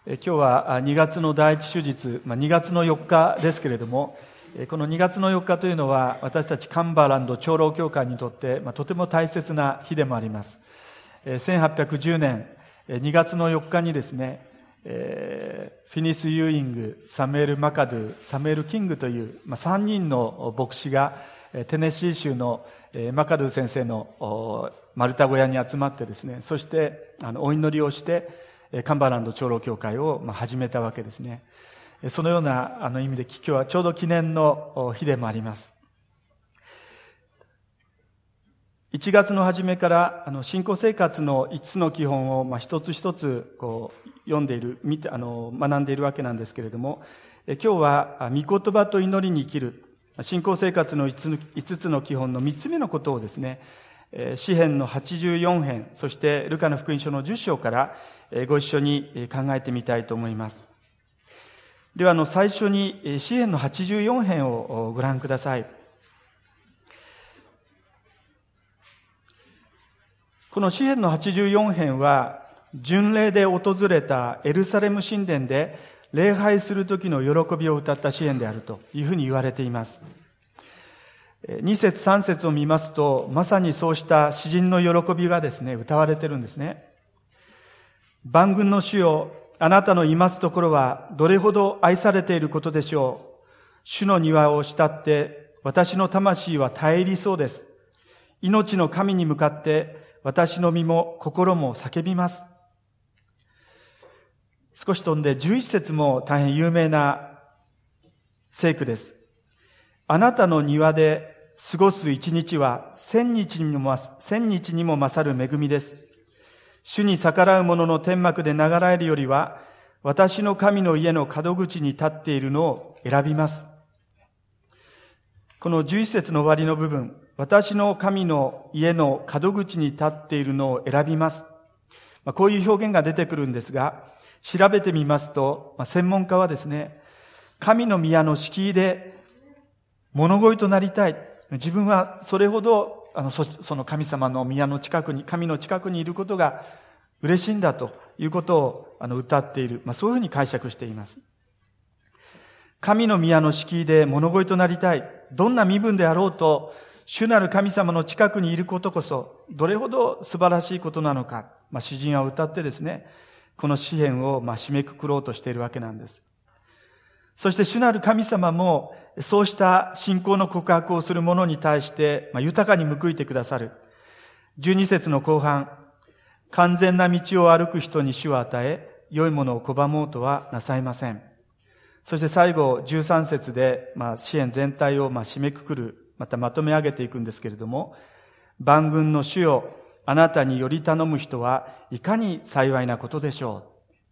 今日は2月の第一手術、2月の4日ですけれども、この2月の4日というのは私たちカンバーランド長老教会にとってとても大切な日でもあります。1810年2月の4日にですね、フィニス・ユーイング、サムエル・マカドゥ、サムエル・キングという3人の牧師がテネシー州のマカドゥ先生の丸太小屋に集まってですね、そしてお祈りをしてカンバーランド長老教会を始めたわけですね。そのような意味で今日はちょうど記念の日でもあります。1月の初めから信仰生活の5つの基本を一つ一つ読んでいる、学んでいるわけなんですけれども、今日は御言葉と祈りに生きる信仰生活の5つの基本の3つ目のことをですね、詩編の84編、そしてルカの福音書の10章からご一緒に考えてみたいと思います。では最初に詩編の84編をご覧ください。この詩編の84編は巡礼で訪れたエルサレム神殿で礼拝する時の喜びを歌った詩編であるというふうに言われています。2節3節を見ますと、まさにそうした詩人の喜びがですね、歌われているんですね。万軍の主よ、あなたのいますところはどれほど愛されていることでしょう。主の庭を慕って私の魂は絶え入りそうです。命の神に向かって私の身も心も叫びます。少し飛んで11節も大変有名な聖句です。あなたの庭で過ごす一日は千日にも勝る恵みです。主に逆らう者の天幕で流れるよりは、私の神の家の門口に立っているのを選びます。この11節の終わりの部分、私の神の家の門口に立っているのを選びます。こういう表現が出てくるんですが、調べてみますと、専門家はですね、神の宮の敷居で物乞いとなりたい。自分はそれほどその神様の宮の近くに、神の近くにいることが嬉しいんだということを歌っている。そういうふうに解釈しています。神の宮の敷居で物乞いとなりたい。どんな身分であろうと、主なる神様の近くにいることこそ、どれほど素晴らしいことなのか。詩人は歌ってですね、この詩篇を締めくくろうとしているわけなんです。そして主なる神様も、そうした信仰の告白をする者に対して、豊かに報いてくださる。12節の後半、完全な道を歩く人に主を与え、良いものを拒もうとはなさいません。そして最後、13節で、詩篇全体を締めくくる、またまとめ上げていくんですけれども、万軍の主よ、あなたにより頼む人はいかに幸いなことでしょ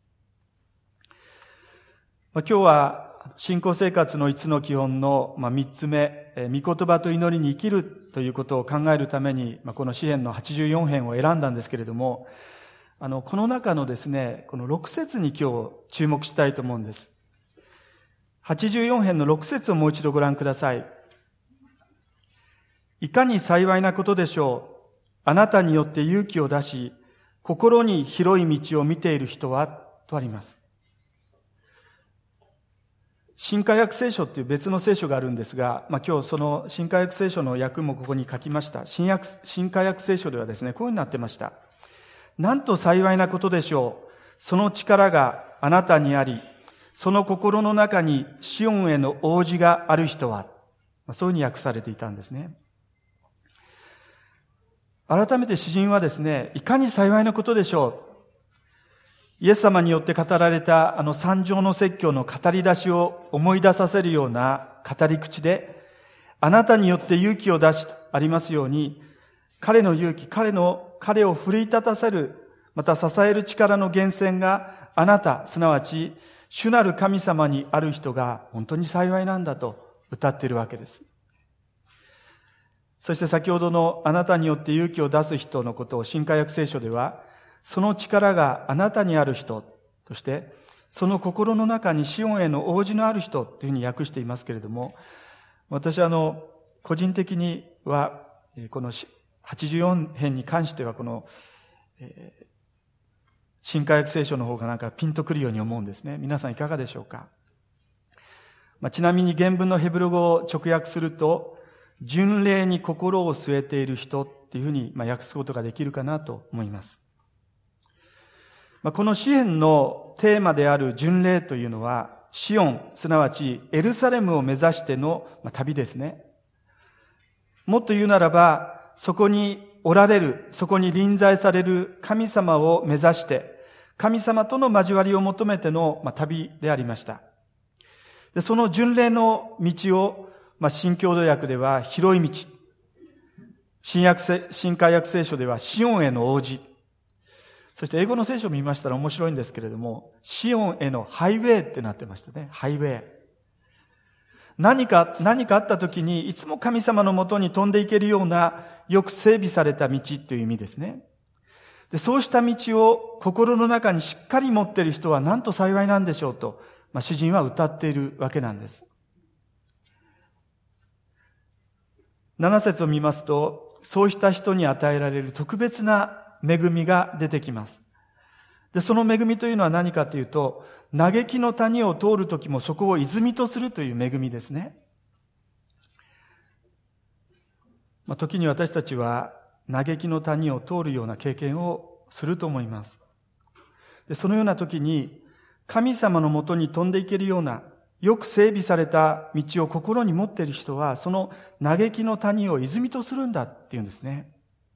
う。今日は信仰生活の5つの基本の3つ目、御言葉と祈りに生きるということを考えるために、この詩編の84編を選んだんですけれども、この中のですね、この6節に今日注目したいと思うんです。84編の6節をもう一度ご覧ください。いかに幸いなことでしょう。あなたによって勇気を出し、心に広い道を見ている人は、とあります。新化訳聖書っていう別の聖書があるんですが、今日その新化訳聖書の訳もここに書きました。新化訳聖書ではですね、こういうふうになってました。なんと幸いなことでしょう。その力があなたにあり、その心の中にシオンへの応じがある人は、そういうふうに訳されていたんですね。改めて詩人はですね、いかに幸いなことでしょう。イエス様によって語られた三条の説教の語り出しを思い出させるような語り口で、あなたによって勇気を出しとありますように、彼の勇気、彼を奮い立たせる、また支える力の源泉があなた、すなわち主なる神様にある人が本当に幸いなんだと歌っているわけです。そして先ほどのあなたによって勇気を出す人のことを新化訳聖書では、その力があなたにある人として、その心の中にシオンへの応じのある人というふうに訳していますけれども、私個人的には、この84編に関してはこの、 新化訳聖書の方がなんかピンとくるように思うんですね。皆さんいかがでしょうか。ちなみに原文のヘブル語を直訳すると、巡礼に心を据えている人っていうふうに訳すことができるかなと思います。この詩篇のテーマである巡礼というのは、シオン、すなわちエルサレムを目指しての旅ですね。もっと言うならば、そこにおられる、そこに臨在される神様を目指して、神様との交わりを求めての旅でありました。で、その巡礼の道を、新共同訳では広い道、新化訳聖書ではシオンへの王子、そして英語の聖書を見ましたら面白いんですけれども、シオンへのハイウェイってなってましたね。ハイウェイ。何かあった時にいつも神様のもとに飛んでいけるようなよく整備された道という意味ですね。で、そうした道を心の中にしっかり持っている人はなんと幸いなんでしょうと、詩人は歌っているわけなんです。7節を見ますと、そうした人に与えられる特別な恵みが出てきます。で、その恵みというのは何かというと、嘆きの谷を通るときもそこを泉とするという恵みですね。時に私たちは嘆きの谷を通るような経験をすると思います。で、そのような時に神様のもとに飛んでいけるようなよく整備された道を心に持っている人は、その嘆きの谷を泉とするんだっていうんですね。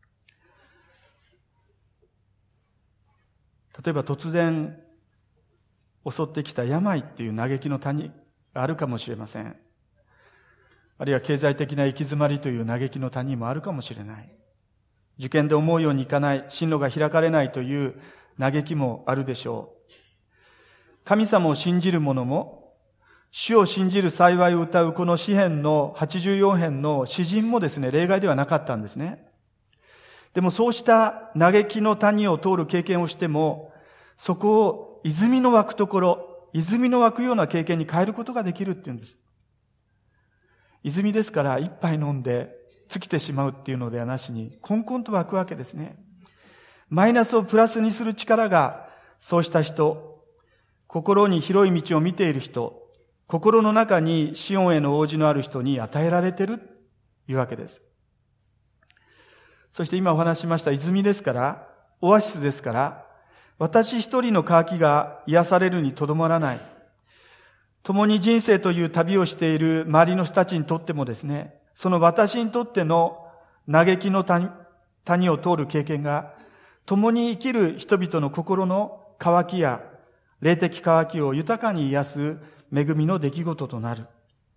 例えば突然襲ってきた病っていう嘆きの谷があるかもしれません。あるいは経済的な行き詰まりという嘆きの谷もあるかもしれない。受験で思うようにいかない、進路が開かれないという嘆きもあるでしょう。神様を信じる者も、主を信じる幸いを歌うこの詩篇の84編の詩人もですね、例外ではなかったんですね。でもそうした嘆きの谷を通る経験をしても、そこを泉の湧くところ、泉の湧くような経験に変えることができるっていうんです。泉ですから一杯飲んで尽きてしまうっていうのではなしに、コンコンと湧くわけですね。マイナスをプラスにする力が、そうした人、心に広い道を見ている人、心の中にシオンへの応じのある人に与えられているというわけです。そして今お話ししました泉ですから、オアシスですから、私一人の渇きが癒されるにとどまらない。共に人生という旅をしている周りの人たちにとってもですね、その私にとっての嘆きの谷を通る経験が、共に生きる人々の心の渇きや霊的渇きを豊かに癒す恵みの出来事となる。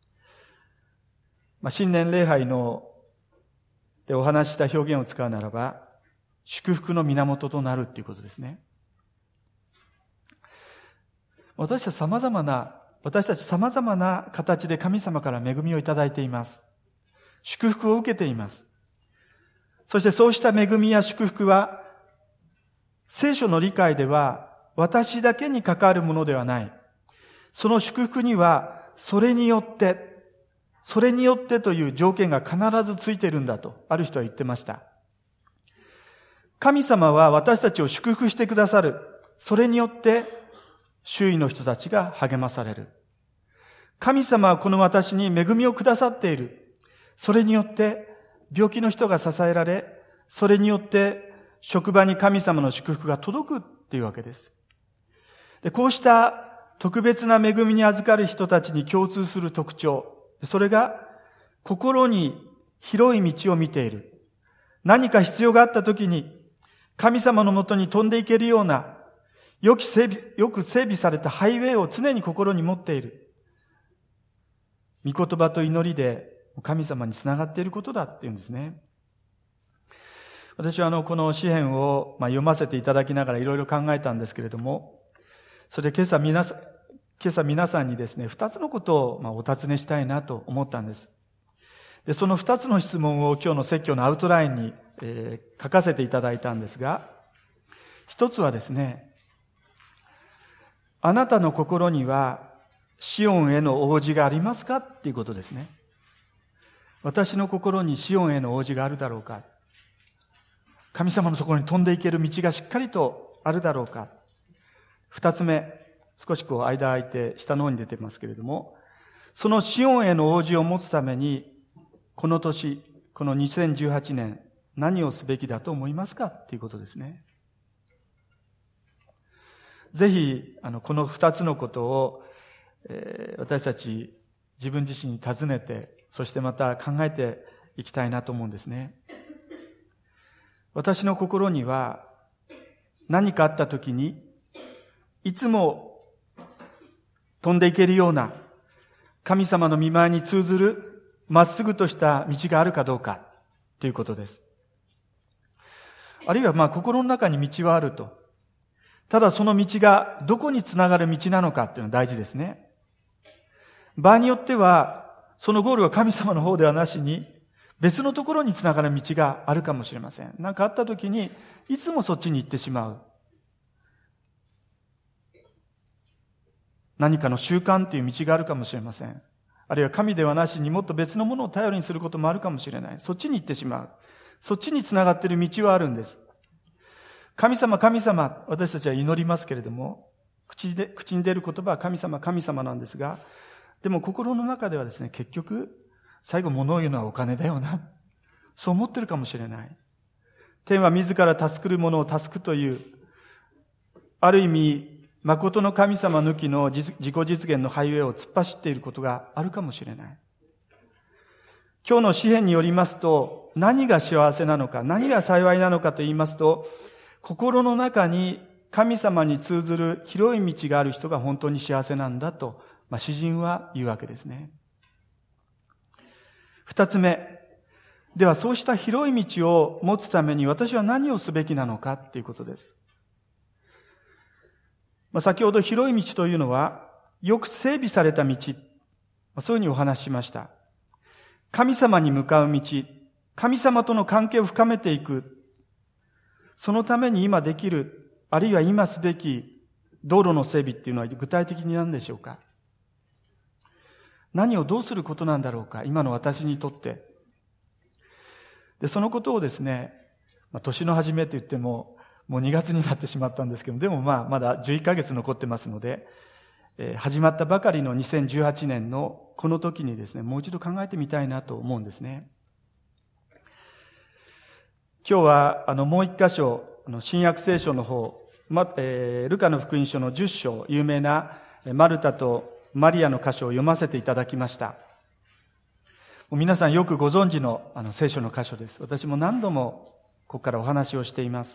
新年礼拝のお話しした表現を使うならば、祝福の源となるということですね。私たち様々な形で神様から恵みをいただいています。祝福を受けています。そしてそうした恵みや祝福は、聖書の理解では私だけに関わるものではない。その祝福には、それによってという条件が必ずついているんだと、ある人は言ってました。神様は私たちを祝福してくださる。それによって、周囲の人たちが励まされる。神様はこの私に恵みをくださっている。それによって、病気の人が支えられ、それによって、職場に神様の祝福が届くっていうわけです。で、こうした特別な恵みに預かる人たちに共通する特徴。それが、心に広い道を見ている。何か必要があった時に、神様のもとに飛んでいけるような、よく整備されたハイウェイを常に心に持っている。御言葉と祈りで神様につながっていることだっていうんですね。私はこの詩篇を読ませていただきながらいろいろ考えたんですけれども、それで今朝皆さんにですね、二つのことをお尋ねしたいなと思ったんです。で、その二つの質問を今日の説教のアウトラインに、書かせていただいたんですが、一つはですね、あなたの心にはシオンへの応じがありますかっていうことですね。私の心にシオンへの応じがあるだろうか。神様のところに飛んでいける道がしっかりとあるだろうか。 二つ目、少し間空いて下の方に出てますけれども、そのシオンへの応じを持つために、この年、この2018年、何をすべきだと思いますかということですね。ぜひ、この二つのことを、私たち自分自身に尋ねて、そしてまた考えていきたいなと思うんですね。私の心には、何かあったときに、いつも飛んでいけるような、神様の御前に通ずるまっすぐとした道があるかどうかということです。あるいは心の中に道はあると。ただその道がどこにつながる道なのかっていうのは大事ですね。場合によっては、そのゴールは神様の方ではなしに、別のところにつながる道があるかもしれません。何かあったときに、いつもそっちに行ってしまう。何かの習慣という道があるかもしれません。あるいは神ではなしにもっと別のものを頼りにすることもあるかもしれない。そっちに行ってしまう。そっちにつながっている道はあるんです。神様、神様、私たちは祈りますけれども、口に出る言葉は神様、神様なんですが、でも心の中ではですね、結局、最後物を言うのはお金だよな。そう思ってるかもしれない。天は自ら助くる者を助くという、ある意味、誠の神様抜きの自己実現のハイウェイを突っ走っていることがあるかもしれない。今日の詩編によりますと、何が幸せなのか、何が幸いなのかと言いますと、心の中に神様に通ずる広い道がある人が本当に幸せなんだと、詩人は言うわけですね。二つ目。ではそうした広い道を持つために私は何をすべきなのかっていうことです。先ほど広い道というのは、よく整備された道、そういうふうにお話ししました。神様に向かう道、神様との関係を深めていく。そのために今できる、あるいは今すべき道路の整備っていうのは具体的に何でしょうか？何をどうすることなんだろうか、今の私にとって。で、そのことをですね、年の初めと言っても、もう2月になってしまったんですけど、でもまだ11ヶ月残ってますので、始まったばかりの2018年のこの時にですね、もう一度考えてみたいなと思うんですね。今日はもう一箇所、新約聖書の方、ルカの福音書の10章、有名なマルタとマリアの箇所を読ませていただきました。皆さんよくご存知の聖書の箇所です。私も何度もここからお話をしています。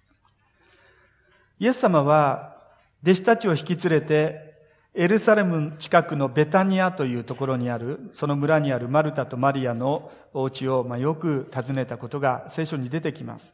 イエス様は弟子たちを引き連れてエルサレム近くのベタニアというところにある、その村にあるマルタとマリアのお家をよく訪ねたことが聖書に出てきます。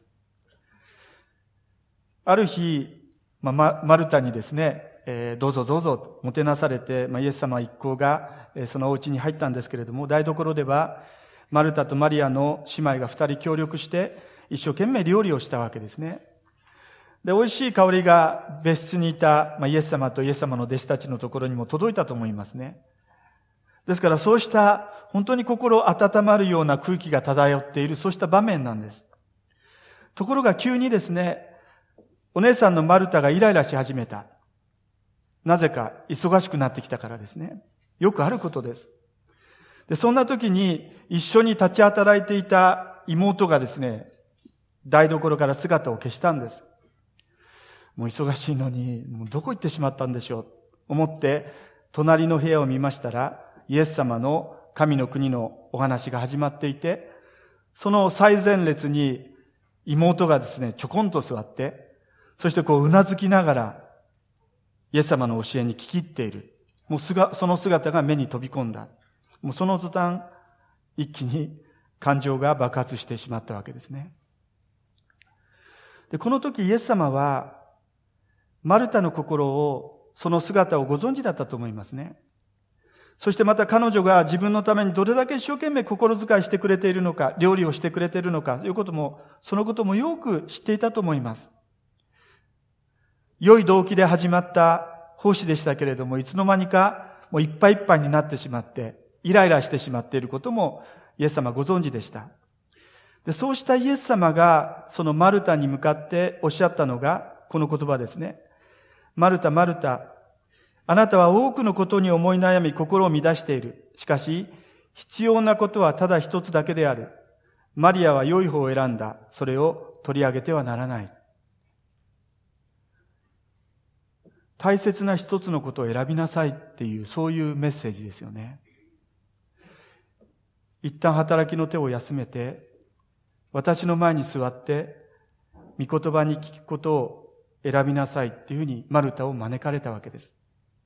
ある日、マルタにですね、どうぞどうぞもてなされて、イエス様一行がそのお家に入ったんですけれども、台所ではマルタとマリアの姉妹が2人協力して一生懸命料理をしたわけですね。で、美味しい香りが別室にいた、イエス様とイエス様の弟子たちのところにも届いたと思いますね。ですからそうした本当に心温まるような空気が漂っている、そうした場面なんです。ところが急にですね、お姉さんのマルタがイライラし始めた。なぜか忙しくなってきたからですね。よくあることです。で、そんな時に一緒に立ち働いていた妹がですね、台所から姿を消したんです。もう忙しいのに、もうどこ行ってしまったんでしょう。思って、隣の部屋を見ましたら、イエス様の神の国のお話が始まっていて、その最前列に妹がですね、ちょこんと座って、そしてうなずきながら、イエス様の教えに聞き入っている。もうその姿が目に飛び込んだ。もうその途端、一気に感情が爆発してしまったわけですね。で、この時イエス様は、マルタの心を、その姿をご存知だったと思いますね。そしてまた彼女が自分のためにどれだけ一生懸命心遣いしてくれているのか、料理をしてくれているのか、そのこともよく知っていたと思います。良い動機で始まった奉仕でしたけれども、いつの間にかもういっぱいいっぱいになってしまって、イライラしてしまっていることもイエス様ご存知でした。で、そうしたイエス様がそのマルタに向かっておっしゃったのがこの言葉ですね。 マルタ、マルタ、あなたは多くのことに思い悩み心を乱している。しかし、必要なことはただ一つだけである。マリアは良い方を選んだ。それを取り上げてはならない。大切な一つのことを選びなさいっていう、そういうメッセージですよね。一旦働きの手を休めて、私の前に座って、御言葉に聞くことを選びなさいっていうふうにマルタを招かれたわけです。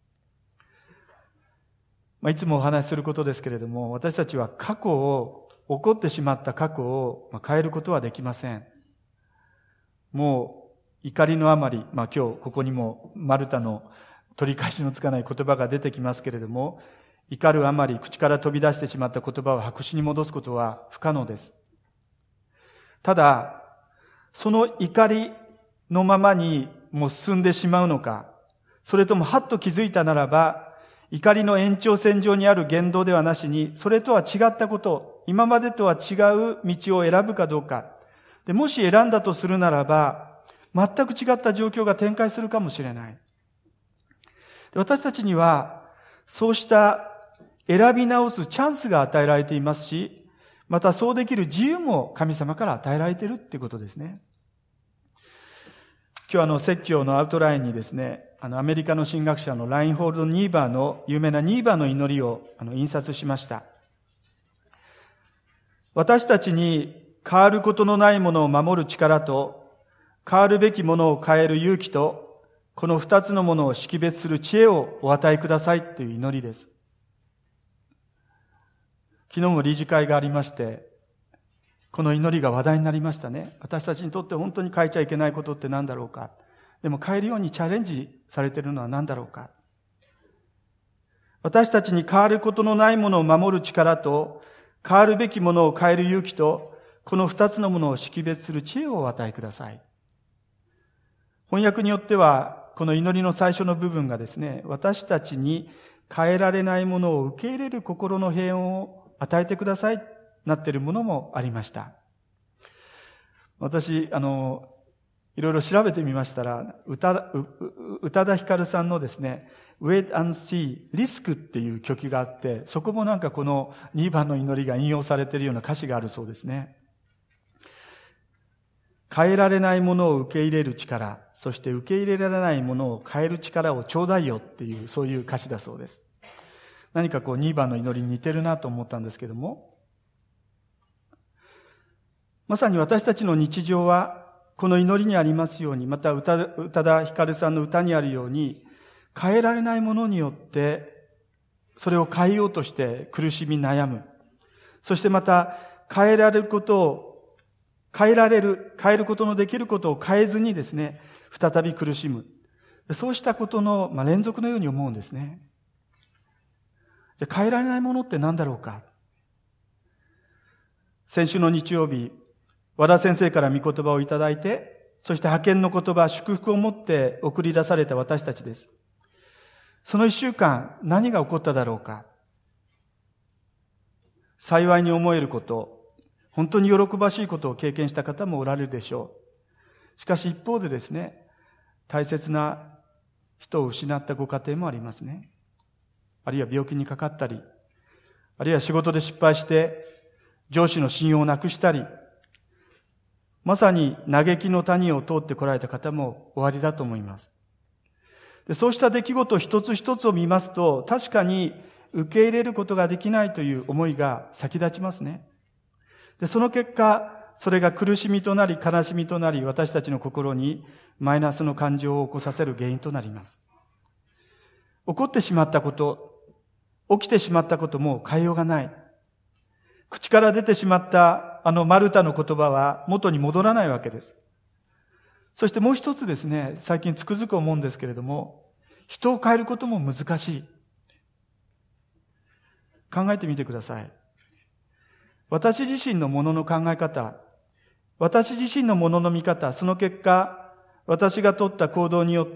いつもお話しすることですけれども、私たちは起こってしまった過去を変えることはできません。もう怒りのあまり、今日ここにもマルタの取り返しのつかない言葉が出てきますけれども、怒るあまり口から飛び出してしまった言葉を白紙に戻すことは不可能です。ただ、その怒りのままにもう進んでしまうのか、それともはっと気づいたならば、怒りの延長線上にある言動ではなしに、それとは違ったこと、今までとは違う道を選ぶかどうか。で、もし選んだとするならば、全く違った状況が展開するかもしれない。で、私たちには、そうした選び直すチャンスが与えられていますし、またそうできる自由も神様から与えられているっていうことですね。今日説教のアウトラインにですね、アメリカの神学者のラインホールド・ニーバーの有名なニーバーの祈りを印刷しました。私たちに変わることのないものを守る力と、変わるべきものを変える勇気と、この二つのものを識別する知恵をお与えくださいという祈りです。昨日も理事会がありまして、この祈りが話題になりましたね。私たちにとって本当に変えちゃいけないことって何だろうか。でも変えるようにチャレンジされているのは何だろうか。私たちに変わることのないものを守る力と、変わるべきものを変える勇気と、この二つのものを識別する知恵をお与えください。翻訳によっては、この祈りの最初の部分がですね、私たちに変えられないものを受け入れる心の平穏を与えてください、なっているものもありました。私、いろいろ調べてみましたら、宇多田ヒカルさんのですね、Wait and See リスクっていう曲があって、そこもなんかこの2番の祈りが引用されているような歌詞があるそうですね。変えられないものを受け入れる力、そして受け入れられないものを変える力をちょうだいよっていう、そういう歌詞だそうです。何か2番の祈りに似てるなと思ったんですけども、まさに私たちの日常はこの祈りにありますように、また宇多田ヒカルさんの歌にあるように、変えられないものによってそれを変えようとして苦しみ悩む。そしてまた変えられることを変えることのできることを変えずにですね、再び苦しむ。そうしたことの連続のように思うんですね。じゃあ変えられないものって何だろうか。先週の日曜日、和田先生から御言葉をいただいて、そして派遣の言葉、祝福を持って送り出された私たちです。その一週間、何が起こっただろうか。幸いに思えること、本当に喜ばしいことを経験した方もおられるでしょう。しかし一方でですね、大切な人を失ったご家庭もありますね。あるいは病気にかかったり、あるいは仕事で失敗して上司の信用をなくしたり、まさに嘆きの谷を通ってこられた方もおありだと思います。で、そうした出来事一つ一つを見ますと、確かに受け入れることができないという思いが先立ちますね。で、その結果、それが苦しみとなり悲しみとなり、私たちの心にマイナスの感情を起こさせる原因となります。起こってしまったこと、起きてしまったことも変えようがない。口から出てしまったマルタの言葉は元に戻らないわけです。そしてもう一つですね、最近つくづく思うんですけれども、人を変えることも難しい。考えてみてください。私自身のものの考え方、私自身のものの見方、その結果、私が取った行動によって、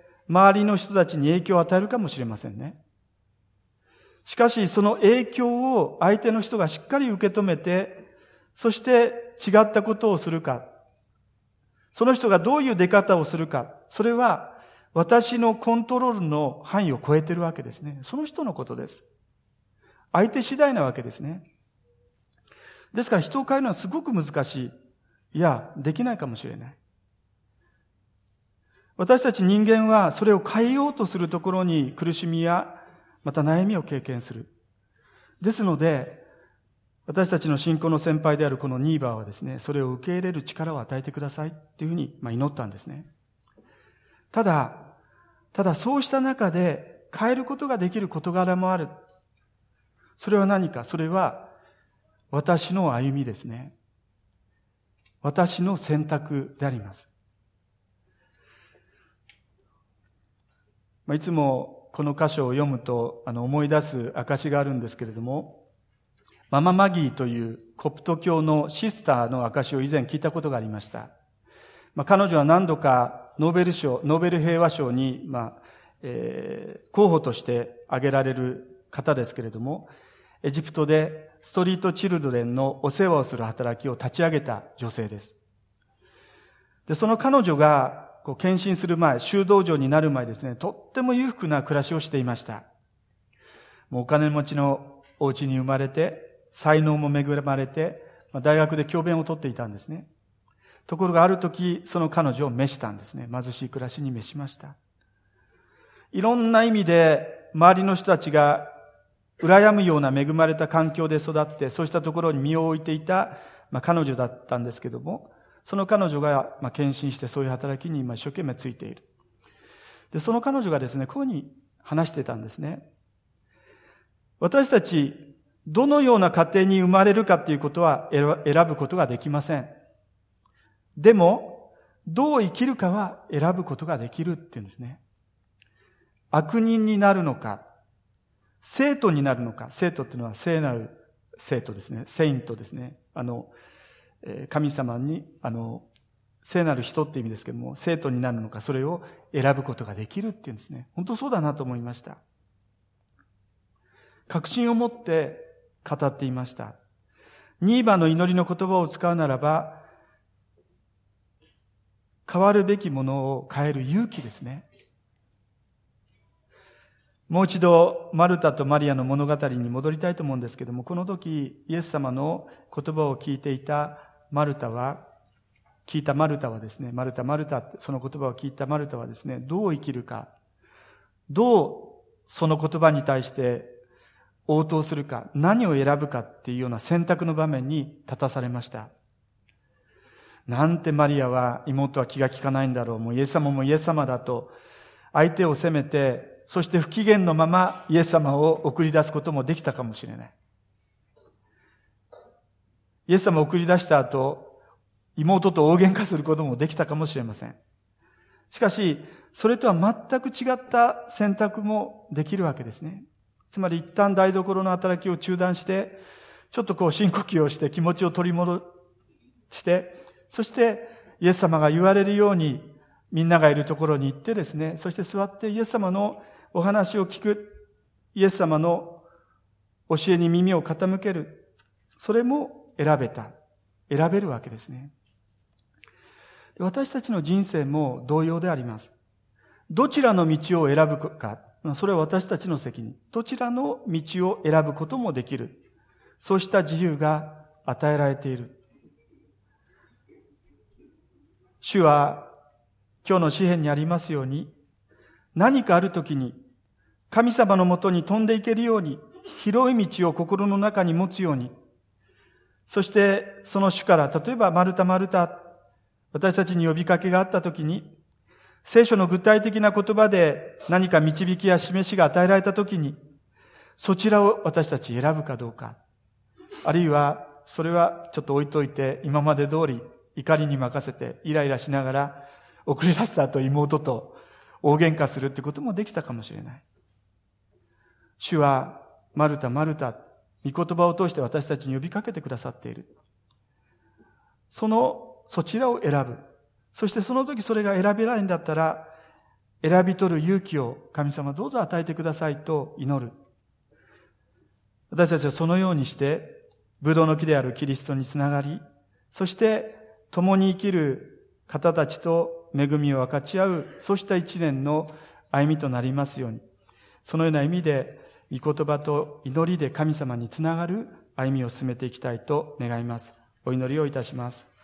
周りの人たちに影響を与えるかもしれませんね。しかし、その影響を相手の人がしっかり受け止めて、そして違ったことをするか、その人がどういう出方をするか、それは私のコントロールの範囲を超えているわけですね。その人のことです。相手次第なわけですね。ですから人を変えるのはすごく難しい。いや、できないかもしれない。私たち人間はそれを変えようとするところに苦しみやまた悩みを経験する。ですので、私たちの信仰の先輩であるこのニーバーはですね、それを受け入れる力を与えてくださいっていうふうに祈ったんですね。ただそうした中で変えることができる事柄もある。それは何か？それは私の歩みですね。私の選択であります。いつもこの箇所を読むと思い出す証があるんですけれども、ママ・マギーというコプト教のシスターの証を以前聞いたことがありました。彼女は何度かノーベル平和賞に、候補として挙げられる方ですけれども、エジプトでストリートチルドレンのお世話をする働きを立ち上げた女性です。で、その彼女が献身する前、修道女になる前ですね、とっても裕福な暮らしをしていました。もうお金持ちのお家に生まれて、才能も恵まれて、大学で教鞭をとっていたんですね。ところがある時、その彼女を召したんですね。貧しい暮らしに召しました。いろんな意味で、周りの人たちが羨むような恵まれた環境で育って、そうしたところに身を置いていた、彼女だったんですけども、その彼女が献身してそういう働きに今一生懸命ついている。で、その彼女がですね、こういうふうに話してたんですね。私たち、どのような家庭に生まれるかっていうことは選ぶことができません。でも、どう生きるかは選ぶことができるっていうんですね。悪人になるのか、聖徒になるのか、聖徒っていうのは聖なる聖徒ですね。セイントですね。神様に、聖なる人っていう意味ですけども、聖徒になるのか、それを選ぶことができるっていうんですね。本当そうだなと思いました。確信を持って語っていました。ニーバの祈りの言葉を使うならば、変わるべきものを変える勇気ですね。もう一度マルタとマリアの物語に戻りたいと思うんですけども、この時イエス様の言葉を聞いていたマルタはですね、マルタってその言葉を聞いたマルタはですね、どう生きるか、どうその言葉に対して応答するか、何を選ぶかっていうような選択の場面に立たされました。なんてマリアは、妹は気が利かないんだろう、もうイエス様もイエス様だと、相手を責めて、そして不機嫌のままイエス様を送り出すこともできたかもしれない。イエス様を送り出した後、妹と大喧嘩することもできたかもしれません。しかし、それとは全く違った選択もできるわけですね。つまり一旦台所の働きを中断して、ちょっと深呼吸をして気持ちを取り戻して、そしてイエス様が言われるようにみんながいるところに行ってですね、そして座ってイエス様のお話を聞く、イエス様の教えに耳を傾ける、それも選べるわけですね。私たちの人生も同様であります。どちらの道を選ぶか、それは私たちの責任。どちらの道を選ぶこともできる。そうした自由が与えられている。主は今日の詩編にありますように、何かあるときに神様のもとに飛んでいけるように、広い道を心の中に持つように、そしてその主から、例えばマルタ、私たちに呼びかけがあったときに、聖書の具体的な言葉で何か導きや示しが与えられたときに、そちらを私たち選ぶかどうか、あるいはそれはちょっと置いといて、今まで通り怒りに任せてイライラしながら送り出した後妹と大喧嘩するってこともできたかもしれない。主はマルタ、御言葉を通して私たちに呼びかけてくださっている。そちらを選ぶ。そしてその時それが選べないんだったら、選び取る勇気を神様どうぞ与えてくださいと祈る。私たちはそのようにして、ブドウの木であるキリストにつながり、そして共に生きる方たちと恵みを分かち合う、そうした一年の歩みとなりますように、そのような意味で、御言葉と祈りで神様につながる歩みを進めていきたいと願います。お祈りをいたします。